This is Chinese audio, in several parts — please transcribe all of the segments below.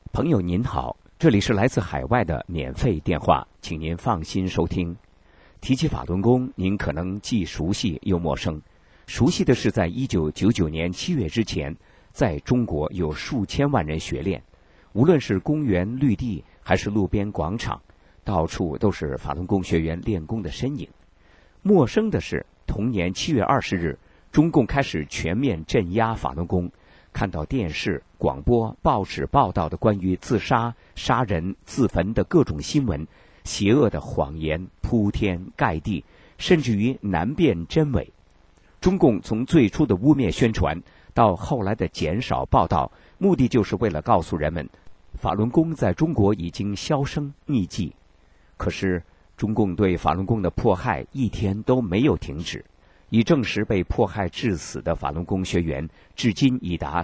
朋友您好，这里是来自海外的免费电话，请您放心收听。提起法轮功，您可能既熟悉又陌生。熟悉的是在1999年7月之前，在中国有数千万人学练，无论是公园绿地还是路边广场，到处都是法轮功学员练功的身影。陌生的是，同年7月20日，中共开始全面镇压法轮功。看到电视、广播、报纸报道的关于自杀、杀人、自焚的各种新闻，邪恶的谎言铺天盖地，甚至于难辨真伪。中共从最初的污蔑宣传，到后来的减少报道，目的就是为了告诉人们，法轮功在中国已经销声匿迹。可是，中共对法轮功的迫害一天都没有停止。已证实被迫害致死的法轮功学员至今已达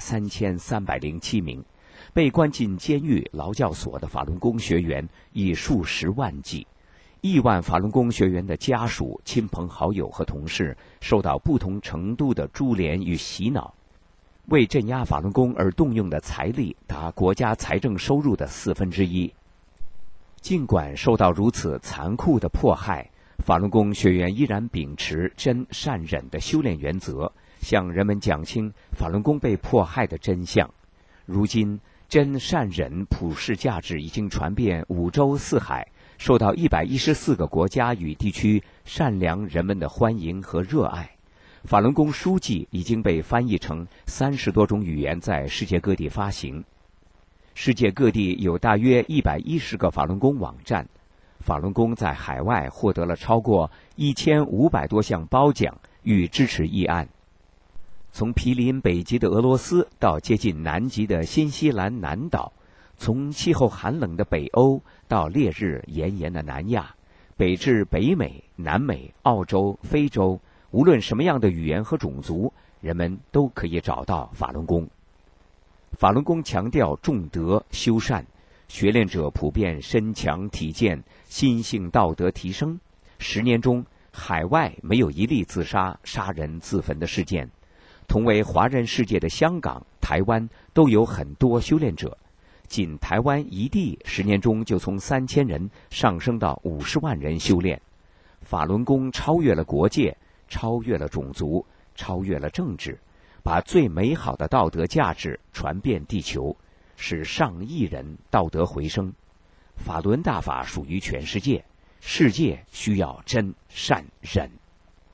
3307名，被关进监狱、劳教所的法轮功学员已数十万计，亿万法轮功学员的家属、亲朋好友和同事受到不同程度的株连与洗脑。为镇压法轮功而动用的财力达国家财政收入的1/4。尽管受到如此残酷的迫害，法轮功学员依然秉持真善忍的修炼原则，向人们讲清法轮功被迫害的真相。如今，真善忍普世价值已经传遍5洲4海，受到114个国家与地区善良人们的欢迎和热爱。法轮功书籍已经被翻译成30多种语言，在世界各地发行。世界各地有大约110个法轮功网站。法轮功在海外获得了超过1500多项褒奖与支持议案。从毗邻北极的俄罗斯到接近南极的新西兰南岛，从气候寒冷的北欧到烈日炎炎的南亚，北至北美、南美、澳洲、非洲，无论什么样的语言和种族，人们都可以找到法轮功。法轮功强调重德修善，学练者普遍身强体健，心性道德提升。10年中，海外没有一例自杀、杀人、自焚的事件。同为华人世界的香港、台湾都有很多修炼者。仅台湾一地10年中就从3000人上升到50万人修炼。法轮功超越了国界，超越了种族，超越了政治，把最美好的道德价值传遍地球，使上亿人道德回升。法轮大法属于全世界，世界需要真善忍。